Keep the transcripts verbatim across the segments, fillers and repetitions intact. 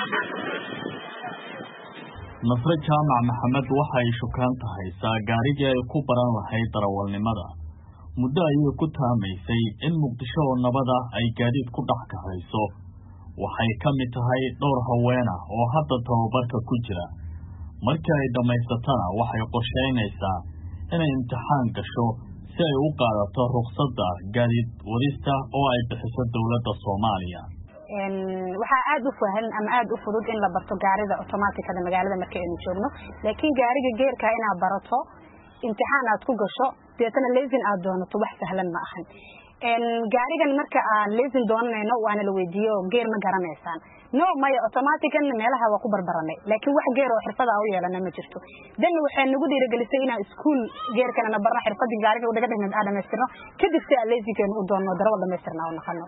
Nasre Jaamac Maxamed waxay shukaan tahay gaarigii ay ku baran lahayd darawalnimada muddo ayay ku taamaysay in Muqdisho oo nabada ay gaadiid ku dhax kahayso waxay ka mid tahay dhowr haweena oo hadda tababarka ku jira markii ay dhamaysatana waxay qorsheynaysaa inay imtixaan gasho si ay u qaadato ruqsadda gaadiid wadista oo ay bixiso dawladda Soomaaliya een waxa aad u fahlan ama aad u fudud in la barto gaarida automaticada magaalada markay aynu joogno laakiin gaariga geerka ina barato imtixaan aad ku gasho deetana leesin aad doonato wax sahlan ma ahan een gaarigan marka aan leesin doonayno waana la weydiiyo geer ma garanaysaan no may automatically meelaha waa ku barbaranay laakiin wax geer oo xirfada u yeelana ma jirto dan waxay nagu dhiirigelisay inaan iskuul geerkana barna xirfadii gaariga u dhaga dhignaad aadameystirno kadib si aan leesinkan u doono darawal dhameystirna oo naqano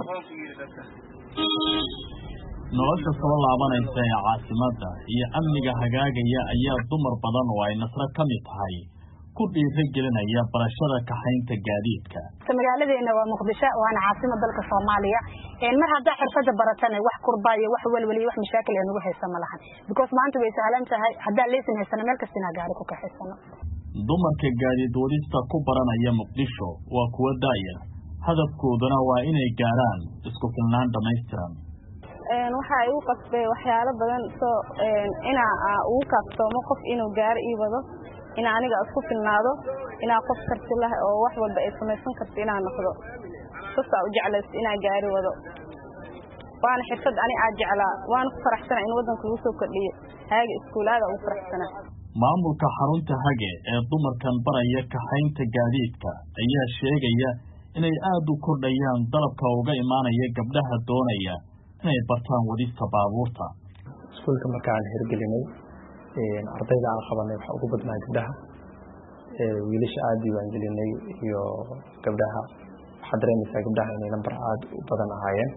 nolosha soo laabanaysa ee caasimada iyo amniga hagaagaya ayaa dumar badan oo ay Nasre ka mid tahay ku dhiirigelinaya barashada kaxaynta gaadiidka magaaladeena waa Muqdisho waana caasimada dalka Soomaaliya een mar hadda xirfada baratana wax kurba iyo wax walwali wax mashaakil ee nagu haysta ma lahan because maanta way sahlan tahay hadda leesin haysan meel kasta gaari ku kaxaysano dumarka gaadiid wadista ku baranaya Muqdisho waa kuwa daayar hadafkooduna waa inay gaaraan isku filnaan dhameystiran een waxa ay u qasbay waxyaalo badan soo een ina uu kaftoomo qof inuu gaar ii wado ina aniga isku filnaado ina qof karti leh oo wax walba ay sameeysan karto ina noqdo soo u jeclays ina gaari wado waan xirfad ani aad jeclaa waan ku faraxsan in wadanka uu soo kordhiyo haaga iskuulada uu faraxsana maamulka xarunta hage ee dumarkan baraya kaxaynta gaadiidka ayaa sheegaya inay aad u kordhayaan dalabka uga imaanaya gabdhaha doonaya inay bartaan wadista baabuurta iskuulka markaan hirgelinay een ardayda aan qabanay waxa ugu badnaa gabdhaha ee wiilasha aad diiwaan gelinay iyo gabdhaha waxa dareemaysaa gabdhaha inay lambar aad u badan ahaayeen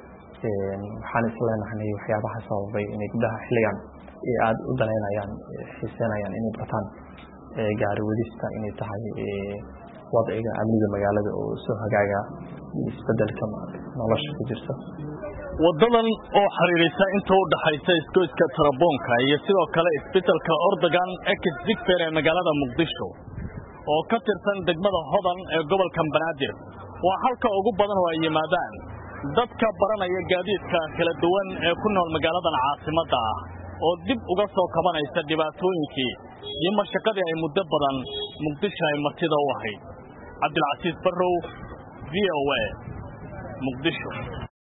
een waxaan isleenahay waxyaabaha sababay inay gabdhaha xilligan ee aad u danaynayaan xiisanayaan inay bartaan ee gaari wadista inay tahay ee wadciga amniga magaalada oo soo hagaaga isbedelka nolosha ku jirta wadadan oo xiriirisa inta u dhaxaysa iskooyska Taraboonka iyo sidoo kale isbitaalka Ordogan Exdigfer ee magaalada Muqdisho oo ka tirsan degmada Hodan ee gobolka Banaadir waa halka ugu badan oo ay yimaadaan dadka baranaya gaadiidka kala duwan ee ku nool magaalada caasimada ah oo dib uga soo kabanaysa dhibaatooyinkii iyo mashaqadii ay muddo badan Muqdisho ay martida u ahayd Cabdilcasiis Barrow V O A Muqdisho